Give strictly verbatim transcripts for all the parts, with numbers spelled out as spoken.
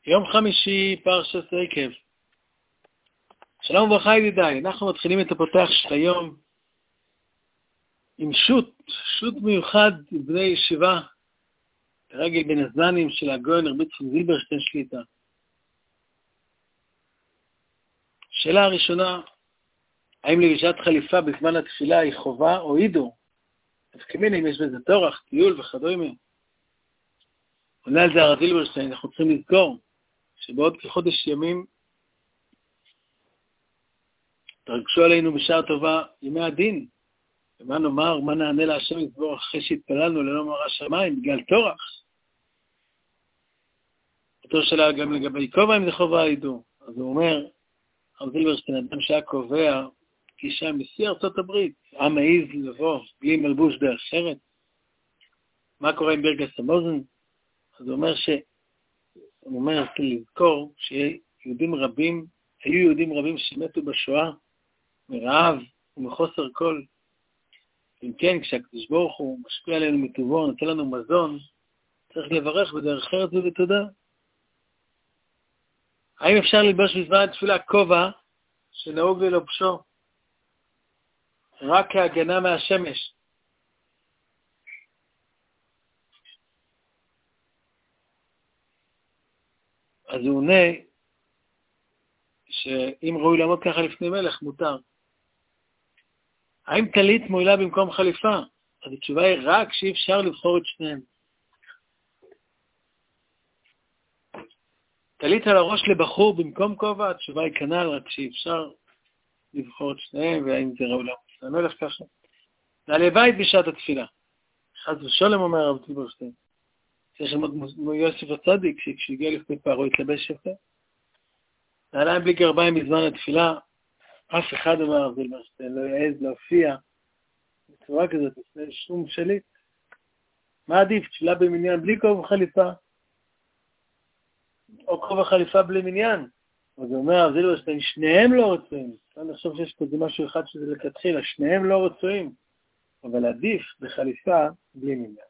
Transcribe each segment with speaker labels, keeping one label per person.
Speaker 1: יום חמישי, פרשת עקב. שלום וברכה ידידיי, אנחנו מתחילים את הפותח של היום עם שוט, שוט מיוחד בני ישיבה, לרגל בן הזנים של הגאון רבי צבי זילברשטיין שליט"א. שאלה הראשונה, האם לבישת חליפה בזמן התפילה היא חובה או עידו? תפקימין אם יש בזה תורח, טיול וכדומה. עונה על זה הרב זילברשטיין, אנחנו צריכים לזכור שבעוד כחודש ימים תרגשו עלינו בשעה טובה ימי הדין. ומה נאמר, מה נענה להשם יתברך אחרי שהתפללנו ללא מורא שמיים בגלל תורח? אותו שאלה גם לגבי כובע אם זה חובה עידו. אז הוא אומר, הרב זילברשטיין, אדם שהיה קובע כי שם נשיא ארצות הברית, עם מעז לבוא בלי מלבוש דרך אחרת. מה קורה עם ברגס המוזן? אז הוא אומר ש... הוא אומר, לזכור שיהודים רבים, היו יהודים רבים שמתו בשואה, מרעב ומחוסר כל. אם כן, כשהקדוש ברוך הוא משפיע עלינו מטובו, נותן לנו מזון, צריך לברך בדרך אחרת ובתודה. האם אפשר ללבוש בזמן התפילה כובע שנהוג ללובשו רק כהגנה מהשמש? אז הוא עונה שאם ראוי לעמוד ככה לפני מלך, מותר. האם טלית מועילה במקום חליפה? אז התשובה היא רק שאי אפשר לבחור את שניהם. טלית על הראש לבחור במקום כובע, התשובה היא כנ"ל, רק שאי אפשר לבחור את שניהם, והאם זה ראוי לעמוד לפני מלך ככה. נעלה בית בשעת התפילה. חס ושלום אומר הרב זילברשטיין. צריך ללמוד יוסף הצדיק, שכשהגיע לפני פרעה התלבש יפה. נעליים בלי גרביים בזמן התפילה, אף אחד אומר הרב זילברשטיין, לא יעז להופיע בצורה כזאת לפני שום שליט. מה עדיף? תפילה במניין בלי כובע חליפה? או כובע חליפה בלי מניין? אז הוא אומר הרב זילברשטיין, שניהם לא רוצים. אני חושב שיש כזה משהו אחד שזה לכתחילה, שניהם לא רוצים. אבל עדיף בחליפה בלי מניין.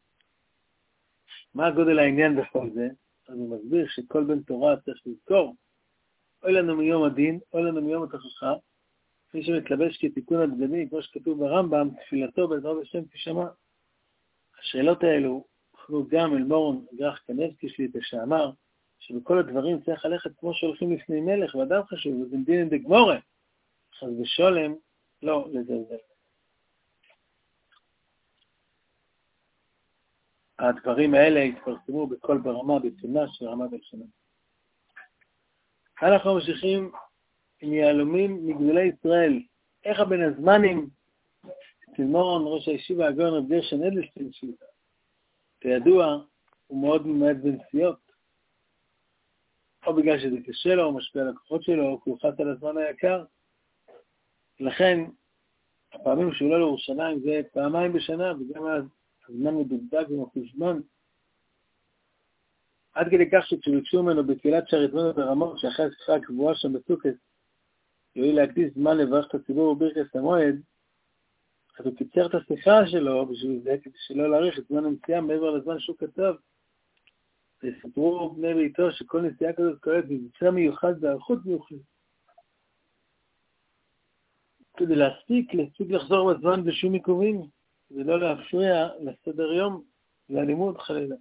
Speaker 1: מה הגודל העניין בכל זה? אז הוא מסביר שכל בן תורה צריך לזכור, אוי לנו מיום הדין, אוי לנו מיום התוכחה, כפי שמתלבש כתיקון הבגדים, כמו שכתוב ברמב"ם, תפילתו בעזרת השם תשמע. השאלות האלו הוכנו גם אל מורן גרח קנבסקי שליט"א שאמר, שבכל הדברים צריך ללכת כמו שהולכים לפני מלך, ואדם חשוב, וזה דין דגמורה. חס ושלום, לא לזלזל. הדברים האלה התפרסמו בכל ברמה, בתונה של רמה בלשונה. אנחנו ממשיכים עם יהלומים מגדולי ישראל. איך הבן הזמנים, תלמורן ראש הישיבה הגאון רב גרשון אדלשטיין שליט"א, כידוע, הוא מאוד ממעט בנסיעות, או בגלל שזה קשה לו, או משפיע על הכוחות שלו, או כי הוא חס על הזמן היקר. לכן, הפעמים שהוא לא לירושלים זה פעמיים בשנה, וגם אז הזמן מדוקדק ומחושבן. עד כדי כך שכשביקשו ממנו בתפילת שער עזבונו ברמות, שאחרי השיחה הקבועה שם בסוכות, יועיל להקדיש זמן לברך את הציבור בברכת המועד, אז הוא קיצר את השיחה שלו בשביל זה, כדי שלא להאריך את זמן הנסיעה מעבר לזמן שהוא כתב. ויספרו בני ביתו שכל נסיעה כזאת כוללת מבצע מיוחד וערכות מיוחדת. כדי להספיק, להספיק לחזור בזמן בשום עיכובים, ולא להפריע לסדר יום והלימוד חלילה.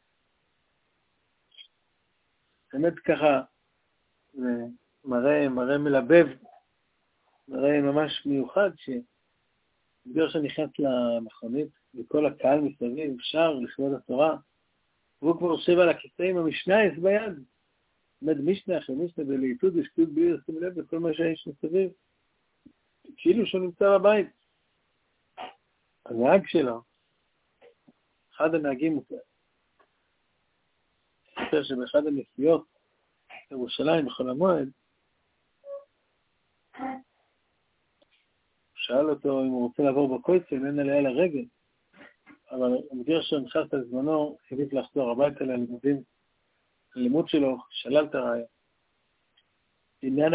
Speaker 1: באמת ככה, זה מראה, מראה מלבב, מראה ממש מיוחד, שגרשון נכנס למכונית, וכל הקהל מסביב שר לכבוד התורה, והוא כבר יושב על הכיסא עם המשנייס ביד, עומד משנה אחרי משנה בלעיתות ושטות בלי לשים לב לכל מה שיש מסביב, כאילו שהוא נמצא בבית. הנהג שלו, אחד הנהגים, ספר שבאחד הנסיעות לירושלים בחול המועד, שאל אותו אם הוא רוצה לעבור בקויצל, אין עליה לרגל, אבל גרשון נכנס על זמנו, חיליף לחזור הביתה ללימודים, הלימוד שלו שלל את הרעיה. לעניין,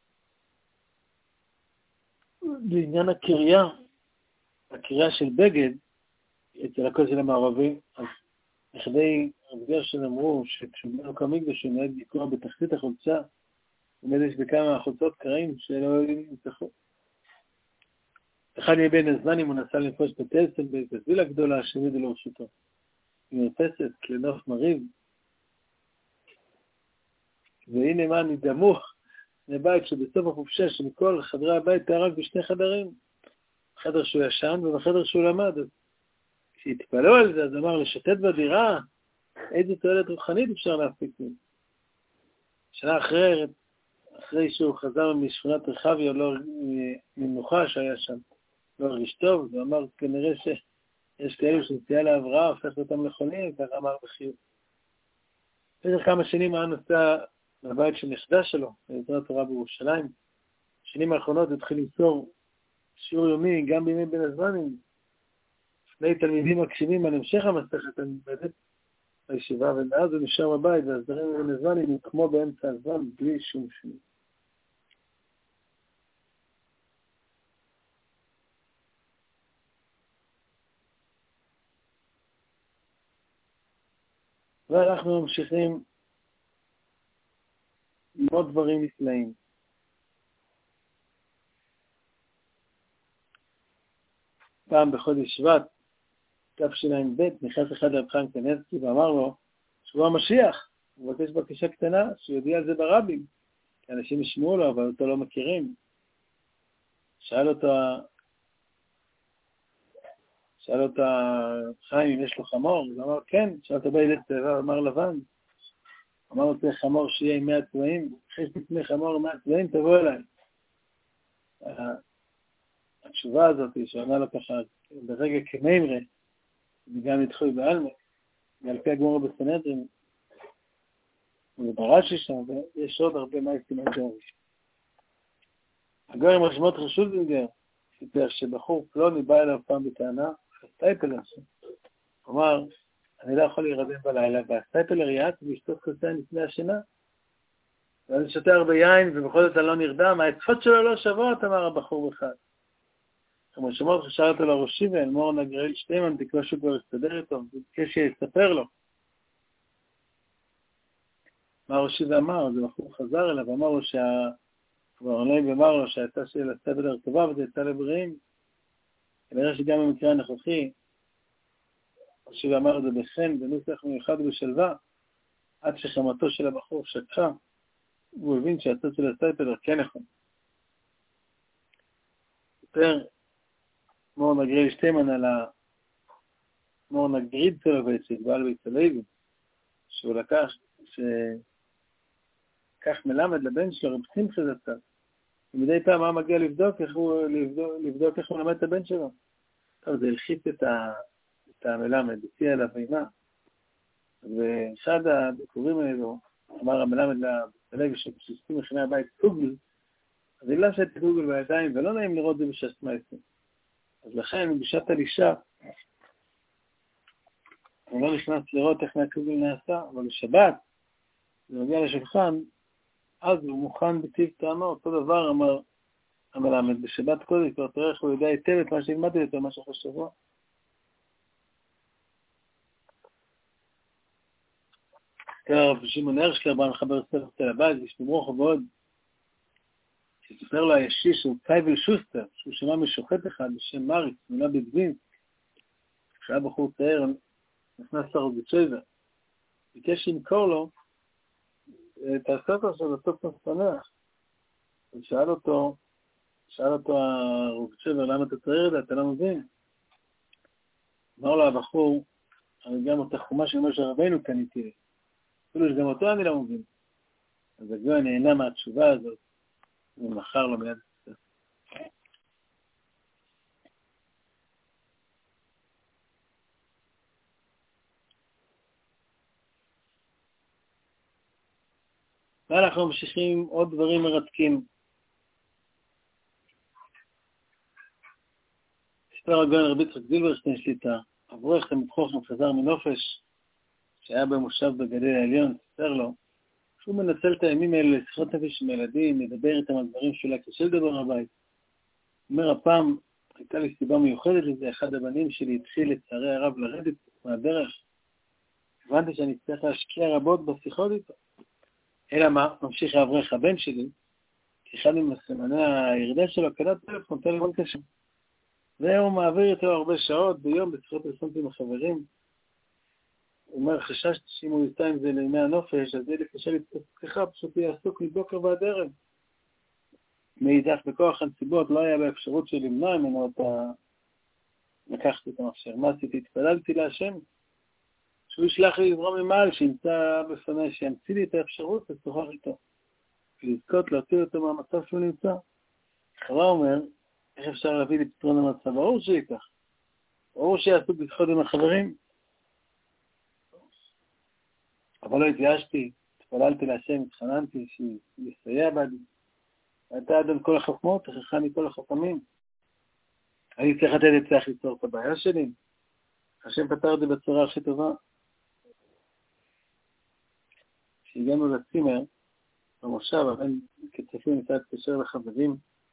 Speaker 1: לעניין הקריה, הקריה של בגד, אצל הכותל המערבי, אז לכדי בגלל שאמרו שכשבנו כמקדש הוא נהג לקרוא בתחתית החולצה, באמת יש בכמה חולצות קרעים שלא נצטרכו. אחד מבין הזמנים הוא נסע לנפוש בטלסל באיזו וילה גדולה שהעמידו לרשותו. היא מרפסת, כלנוף מריב. והנה מה נדמו לבית שבסוף החופשה שמכל חדרי הבית היה רק בשני חדרים. בחדר שהוא ישן ובחדר שהוא למד. כשהתפלאו על זה, אז אמר לשתת בדירה, איזה תועלת רוחנית אפשר להפיק מזה. שנה אחרי, אחרי שהוא חזר משכונת רחביה, לא ממנוחה שהיה שם, לא הרגיש טוב, הוא אמר כנראה שיש כאלו שנסיעה להבראה, הופך אותם לחולים, כך אמר בחיוב. אחרי כמה שנים היה נוסע לבית של נכדה שלו, בעזרת תורה בירושלים. בשנים האחרונות התחיל למסור שיעור יומי, גם בימי בין הזמנים, שני תלמידים מקשיבים על המשך המסכת הנלמדת בישיבה, ומאז הוא נשאר בבית, והסדרים בין הזמנים הם כמו באמצע הזמן, בלי שום שינוי. ואנחנו ממשיכים עם עוד דברים נפלאים. פעם בחודש שבט, תשע"ב, נכנס אחד לרב חיים קניבסקי ואמר לו שהוא המשיח. הוא מבקש בקשה קטנה שיודיע על זה ברבים, כי אנשים ישמעו לו, אבל אותו לא מכירים. שאל אותו, שאל אותו חיים אם יש לו חמור, הוא אמר כן, שאל אותו בילד צבע, אמר לבן. אמר לו צריך חמור שיהיה עם מאה צבעים, אחרי שתקנה חמור עם מאה צבעים תבוא אליי. התשובה הזאת שעונה לו ככה ברגע כמיימרה, וגם נדחוי בעלמא, ועל פי הגמרא בסנהדרין, וברש"י שם, ויש עוד הרבה מייסים על זה. הגאון עם רשמות רשולדינגר סיפר שבחור פלוני בא אליו פעם בטענה, הסטייפלר שם. כלומר, אני לא יכול להירדם בלילה, והסטייפלר יעץ וישתות כוסה לפני השינה, ואני שותה הרבה יין, ובכל זאת אני לא נרדם, העצות שלו לא שוות, אמר הבחור אחד. כמו שמות חשב אותו לראשי ואלמור נגרל שטיימן, תקווה שהוא כבר יסתדר איתו, וביקש שיספר לו. מה הראשי ואמר? זה בחור חזר אליו, ואמר לו שה... כבר עולה ואמר לו שהייתה של הסטייפלר טובה וזה יצא לבריאים. כנראה שגם במקרה הנוכחי, הראשי ואמר את זה בחן, בנוסח מיוחד ובשלווה, עד שחמתו של הבחור שקחה, הוא הבין שהצד של הסטייפלר כן נכון. יותר, מור נגריל שטיימן על ה... מור נגריד צלובייצ'יק, בעל בית הלוי, שהוא לקח, שכך מלמד לבן שלו, רב שמחה זצ"ל. ומדי פעם מה מגיע לבדוק, איך הוא, לבדוק, לבדוק איך הוא מלמד את הבן שלו. טוב, זה הלחיץ את, ה... את המלמד, הציע עליו אימה. ואחד הביקורים האלו, אמר המלמד לבית הלוי, שפשוטים מכיני הבית קוגל, אז היא לשת את קוגל בידיים, ולא נעים לראות את זה בשעת מייסים. אז לכן, בשעת הלישה, הוא לא נכנס לראות איך מהקוגל נעשה, אבל בשבת, זה מגיע לשולחן, אז הוא מוכן בטיב טעמו, אותו דבר אמר המלמד, בשבת קודם, כבר תראה איך הוא יודע היטב את מה שילמדתי יותר, מה שאחרי שבוע. הרב שמעון הרשקלר בא מחבר ספר תל הבית, ושמרוך ועוד, שספר לו הישיש הוא פייבל שוסטר, שהוא שמע משוחט אחד בשם מריץ, נולד בדווין, כשהיה בחור צעיר, נכנס לרוגצ'ייבר, ביקש שימכור לו את הספר של הטוקטון ספנח. הוא שאל אותו, שאל אותו הרוגצ'ייבר, למה אתה צריך את זה? אתה לא מבין? אמר לו הבחור, אני גם אותה חומה של משה רבינו קניתי לי. אפילו שגם אותו אני לא מבין. אז הגוי נהנה מהתשובה הזאת, ומחר לו מיד הספר. ואנחנו ממשיכים עוד דברים מרתקים. ספר הגאון רבי יצחק זילברשטיין שליטה, אברך תלמיד חכם חזר מנופש, שהיה במושב בגליל העליון, ספר לו, שהוא מנצל את הימים האלה לשיחות נפש עם ילדים, לדבר איתם על דברים שאולי קשה לדבר בבית. הוא אומר, הפעם הייתה לי סיבה מיוחדת לזה, אחד הבנים שלי התחיל לצערי הרב לרדת מהדרך, הבנתי שאני צריך להשקיע רבות בשיחות איתו. אלא מה? ממשיך האברך הבן שלי, כי אחד עם סימני הירידה שלו, קלט טלפון, טלפון קשה. והוא מעביר איתו הרבה שעות ביום בשיחות טלפוניות עם החברים. הוא אומר, חששתי שאם הוא יצא עם זה לימי הנופש, אז יהיה לי קשה להתפתחה, פשוט יהיה עסוק מבוקר ועד ערב. מאידך בכוח הנסיבות לא היה באפשרות של למנוע ממנו את ה... לקחתי את המחשב. מה עשיתי? התפללתי להשם. שהוא ישלח לי לברום ממעל, שימצא בפני, שימציא לי את האפשרות לשוחח איתו. ולזכות להוציא אותו מהמצב שהוא נמצא. חרה אומר, איך אפשר להביא לי פתרון למצב? ברור שיקח. ברור שיעשו בשיחות עם החברים. אבל לא התייאשתי, התפללתי להשם, התחננתי שיסייע בעדי. הייתה עד על כל החכמות, תכחה מכל החכמים. אני צריך לתת את צריך ליצור את הבעיה שלי. השם פתר את זה בצורה הכי טובה. כשהגענו לצימר, במושב, הבן כצפים ניסה להתקשר לחברים.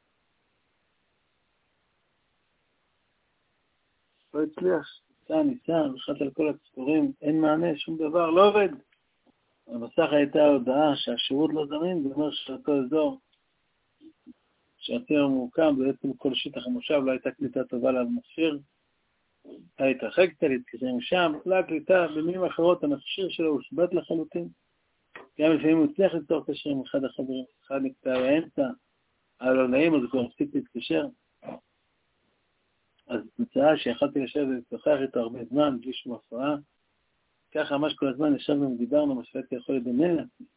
Speaker 1: לא הצליח, ניסה, ניסה, נחת על כל הציפורים, אין מענה, שום דבר, לא עובד. במסך הייתה הודעה שהשירות לא זמין, זה אומר שאותו אזור, שהציר מוקם, בעצם כל שטח המושב לא הייתה קליטה טובה למכשיר. היה להתרחק קצת, להתקשר משם, לא הקליטה, במילים אחרות, המכשיר שלו הוא שבת לחלוטין. גם לפעמים הוא הצליח ליצור קשר עם אחד החברים, אחד נקטע באמצע, היה לו נעים, אז הוא כבר הפסיק להתקשר. אז מצאה שיכלתי לשבת ולשוחח איתו הרבה זמן, בלי שום הפרעה. ככה ממש כל הזמן ישבנו ודיברנו, מה שהייתי יכול לדמיין לעצמי.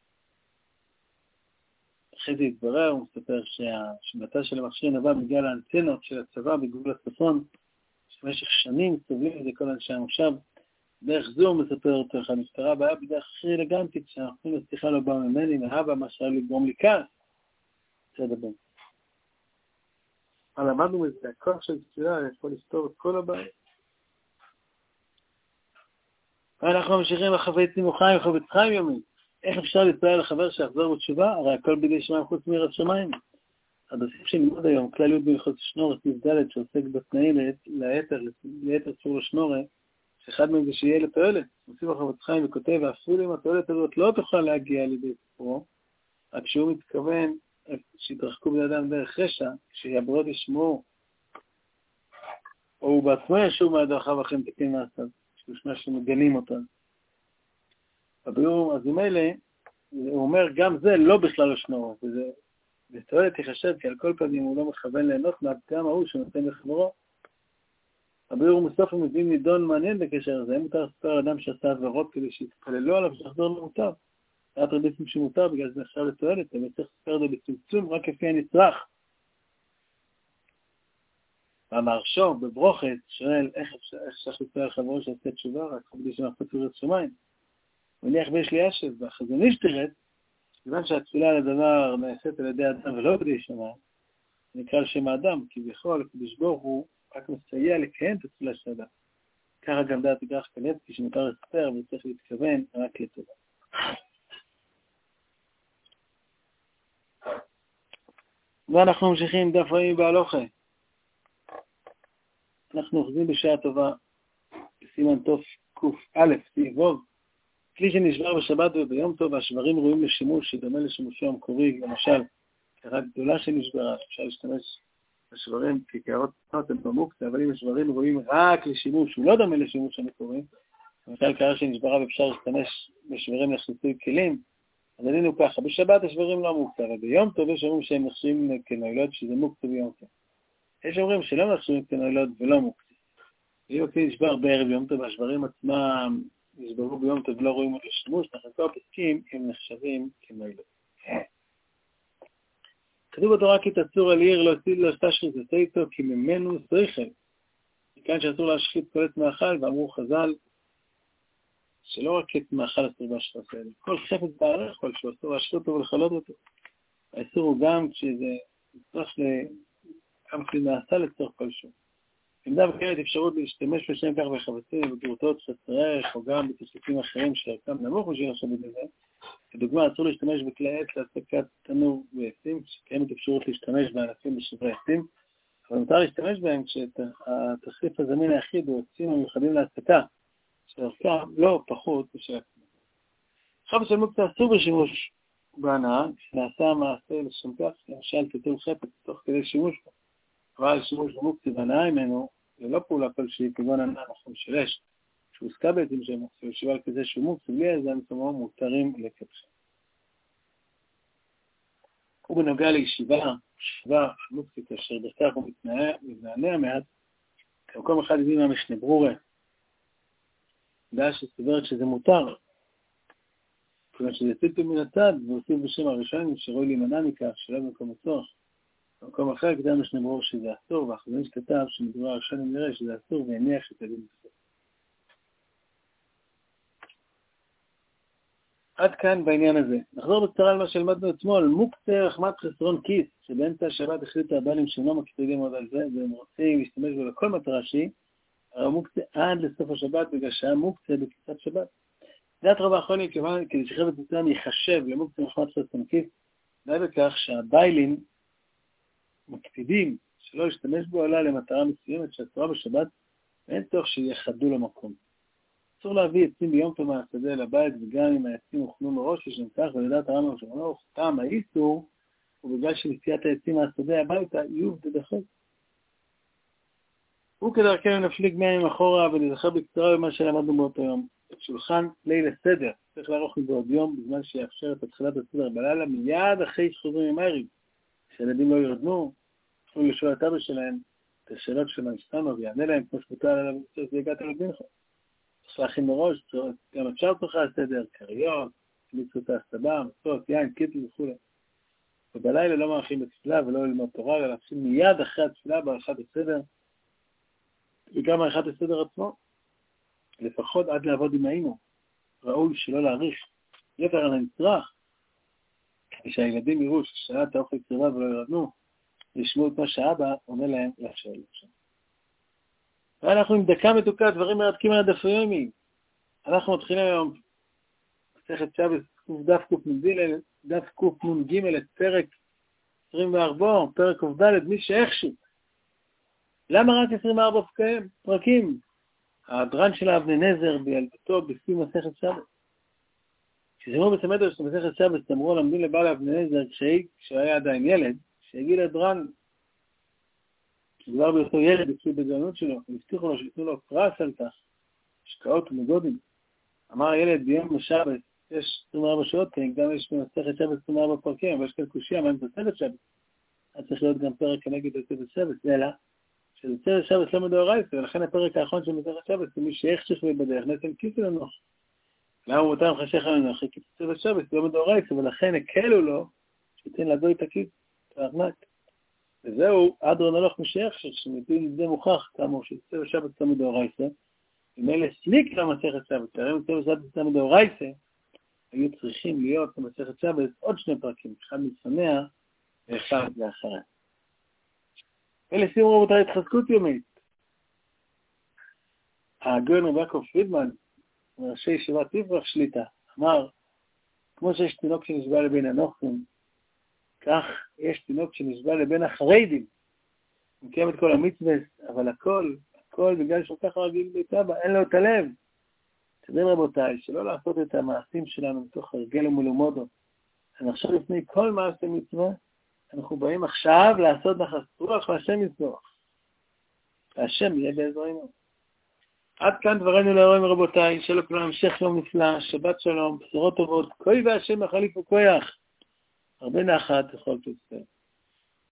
Speaker 1: אחרי זה התברר, הוא מספר שהשבתה של המכשיר נבע בגלל האנטנות של הצבא בגבול הצפון, שבמשך שנים סובלים את זה כל אנשי המושב. דרך זו הוא מספר אותו איך המשטרה באה בדרך הכי אלגנטית, שאנחנו לשיחה לא באו ממני, מהבא, מה שהיה לגרום לי כעס. זה דבר. אבל למדנו מזה, הכוח של תפילה יכול לפתור את כל הבעיה. ואנחנו ממשיכים לחווי צימוחיים, חווי צחיים יומי. איך אפשר להתפלל לחבר שיחזור בתשובה? הרי הכל בידי שמיים חוץ מיראת שמיים. הדוסים שנלמוד היום, כלל י' בהלכות שנורא, סעיף ד' שעוסק בתנאים ליתר, ליתר צור לשנורא, שאחד מהם זה שיהיה לתועלת. מוסיף החוות חיים וכותב, ואפילו אם התועלת הזאת לא תוכל להגיע לידי סיפורו, רק שהוא מתכוון שיתרחקו בני אדם דרך רשע, שהבריות ישמעו, או הוא בעצמו ישוב מהדרכה ואחרים תקין מעשיו, שמשמע שמגנים אותם. הביאור, אז עם אלה, הוא אומר, גם זה לא בכלל לשנורא, וזה, בתועלת יחשב, כי על כל פנים הוא לא מכוון ליהנות מהפגם ההוא שנותן לחברו. הביאור מוסף ומביא נידון מעניין בקשר הזה, מותר לספר על אדם שעשה עבירות כדי שיתפללו עליו שיחזור למוטב. היה תרביסים שמותר בגלל זה נחשב לתועלת, אבל צריך לספר את זה בצמצום רק לפי הנצרך. המהרש"א בברוכת שואל איך צריך לספר על חברו שעושה תשובה רק כדי שמחפש יראת שמיים. הוא הניח ביש לי אשב, והחזון איש תרד, כיוון שהתפילה על הדבר נעשית על ידי אדם ולא בידי שמיים, נקרא על שם האדם, כי בכל הקדוש ברוך הוא רק מסייע לקיים את התפילה של האדם. ככה גם דעת אגרח קנצקי שמותר לספר וצריך להתכוון רק לטובה. ואנחנו ממשיכים דף רעים בהלוכה. אנחנו אוחזים בשעה טובה, בסימן טוב ק"א, סיבוב. כלי שנשבר בשבת וביום טוב, השברים ראויים לשימוש שדומה לשימושו המקורי, למשל, קערה גדולה שנשברה, אפשר להשתמש בשברים כקערות קטנות הם במוקצה, אבל אם השברים ראויים רק לשימוש, הוא לא דומה לשימוש המקורי, למשל קערה שנשברה ואפשר להשתמש בשברים לחיסוי כלים, אז עלינו ככה, בשבת השברים לא מוקצה, אבל ביום טוב יש אומרים שהם נחשבים כנוילות שזה מוקצה ביום טוב. יש אומרים שלא נחשבים כנוילות ולא מוקצה. אם הכלי נשבר בערב יום טוב, השברים עצמם נשברו ביום טוב ולא רואים אותו לשימוש, אנחנו כל הפסקים הם נחשבים כנוילות. כתוב בתורה כי תצור על עיר לא ציד לא שתשחית את איתו כי ממנו שכל. מכאן שאסור להשחית כל עץ מאכל, ואמרו חז"ל שלא רק עץ מאכל אסור להשחית, כל חפץ בערך כלשהו אסור להשחית אותו ולחלות אותו. האסור הוא גם כשזה צריך גם כלי נעשה לצורך כלשהו. עמדה וכאלה אפשרות להשתמש בשם כך בחפצים ובגרוטות שצריך או גם בתוספים אחרים שערכם נמוך בשביל עכשיו בזה. כדוגמה, אסור להשתמש בכלי עץ להצקת תנור ועצים, שקיימת אפשרות להשתמש בענפים בשברי עצים, אבל מותר להשתמש בהם כשהתחליף הזמין היחיד הוא עצים המיוחדים להצקה, שערכם לא פחות בשל עצמו. עכשיו של מוקצה אסור בשימוש בהנאה, כשנעשה המעשה לשם כך, למשל תטול חפץ תוך כדי שימוש בו, אבל שימוש במוקצה בהנאה ממנו, זה לא פעולה כלשהי, כגון הנאה אנחנו משלש, שהוסקה בעצם של מוקצה, ושבל כזה שהוא מוקצה, בלי איזה מקומו מותרים לקדשם. ובנוגע לישיבה, ישיבה מוקצה כאשר בכך הוא מתנענע מעט, כמקום אחד יודעים מהמשנה ברורה, דעה שסוברת שזה מותר, כלומר שזה ציטו מן הצד, ועושים בשם הראשון, שרואי להימנע מכך, שלא במקום הצורך. במקום אחר כדאי משנה ברור שזה אסור, והחזון שכתב שמדבר הראשון נראה שזה אסור, והניח שתדעים בסוף. עד כאן בעניין הזה. נחזור בקצרה על מה שלמדנו אתמול, מוקצה רחמת חסרון כיס, שבאמצע השבת החליטו הבעלים שאינם מקפידים עוד על זה, והם רוצים להשתמש בו לכל מטרה שהיא, הרי מוקצה עד לסוף השבת, בגלל שהיה מוקצה בכיסת שבת. דעת רבה האחרונים, כדי שחפץ מסוים ייחשב למוקצה רחמת חסרון כיס, די בכך שהבעלים מקפידים שלא להשתמש בו עלה למטרה מסוימת שאסורה בשבת, ואין צורך שיחדו למקום. אסור להביא עצים ביום טוב מהשדה לבית, וגם אם העצים הוכנו מראש, יש גם כך, ולדעת הרמב"ם שאומר, טעם האיסור, ובגלל שנסיעת העצים מהשדה הביתה, יהיו בדחוק. הוא כדרכנו נפליג מאה ימים אחורה, ונזכר בקצרה במה שלמדנו באותו יום. את שולחן ליל הסדר, צריך לערוך בעוד יום, בזמן שיאפשר את התחילת הסדר בלילה, מיד אחרי שחוזרים עם הערב. כשילדים לא ירדנו, יכולו לשאול את אבא שלהם, את השאלות שלהם סתנו, ויענה להם כמו שמותר עליו, והגעת לבינך. צריך להכין מראש, גם אפשר תוכל הסדר, קריות, מצוות ההסתבה, מצוות, יין, קיטל וכו'. ובלילה לא מארחים בתפילה ולא ללמוד תורה, אלא להכין מיד אחרי התפילה בערכת הסדר, וגם ערכת הסדר עצמו, לפחות עד לעבוד עם האימו. ראוי שלא להאריך, יתר על הנצרך, כשהילדים יראו ששעת האוכל קרבה ולא ירדנו, ישמעו את מה שהאבא אומר להם לשאול. ואנחנו עם דקה מתוקה, דברים מרתקים על הדף היומי. אנחנו מתחילים היום, מסכת שבת, דף קנ"ג, את פרק עשרים וארבע, פרק ק"ד, מי שאיכשהו. למה רק עשרים וארבע פרקים? פרקים. הדרן של אבני נזר בילדתו בסיום מסכת שבת. כשזמרו בסמדר של מסכת שבת, אמרו למדים לבעל אבני נזר, כשהיה עדיין ילד, שהגיע לדרן, שדבר באותו ילד בצוי בגאונות שלו, והבטיחו לו שיתנו לו פרס על כך, השקעות ומגודים. אמר הילד ביום השבת, יש עשרים וארבע שעות, כי גם יש במסכת שבת עשרים וארבע פרקים, אבל יש כאן קושיה, מה עם תוספת שבת? אז צריך להיות גם פרק כנגד תוספת שבת, אלא שתוספת שבת לא מדאורייתא, ולכן הפרק האחרון של מסכת שבת, זה מי שאיכשהו בדרך, נתן כיס לנוח. למה הוא מותר חשך לנוח? כי תוספת שבת לא מדאורייתא, ולכן הקלו לו, שתן לגוי את הכיס, את הארנק. וזהו, אדרון הלוך משייך, שמבין את זה מוכח, כאמור, שתוספת שבת לא מדאורייתא, אם אלה סליק למסכת שבת, הרי תוספת שבת לא מדאורייתא, היו צריכים להיות במסכת שבת עוד שני פרקים, אחד לפניה ואחד לאחריה. ולסיום רבותיי, התחזקות יומית. הגאון רבי יעקב פרידמן, מראשי ישיבת יפרח שליטה, אמר, כמו שיש תינוק שנשבע לבין הנוחים, כך יש תינוק שנשבע לבין החרדים. מקיים את כל המצווה, אבל הכל, הכל בגלל שהוא ככה רגיל בית אבא, אין לו את הלב. תדעים רבותיי, שלא לעשות את המעשים שלנו מתוך הרגל ומלומדו. אני עכשיו לפני כל מעשה מצווה, אנחנו באים עכשיו לעשות נחת רוח והשם יצלח. והשם יהיה בעזרנו. עד כאן דברנו להורים רבותיי, שלא כולם המשך יום נפלא, שבת שלום, בשורות טובות, כוי והשם יחליף וכויח. הרבה נחת לכל תוצאה.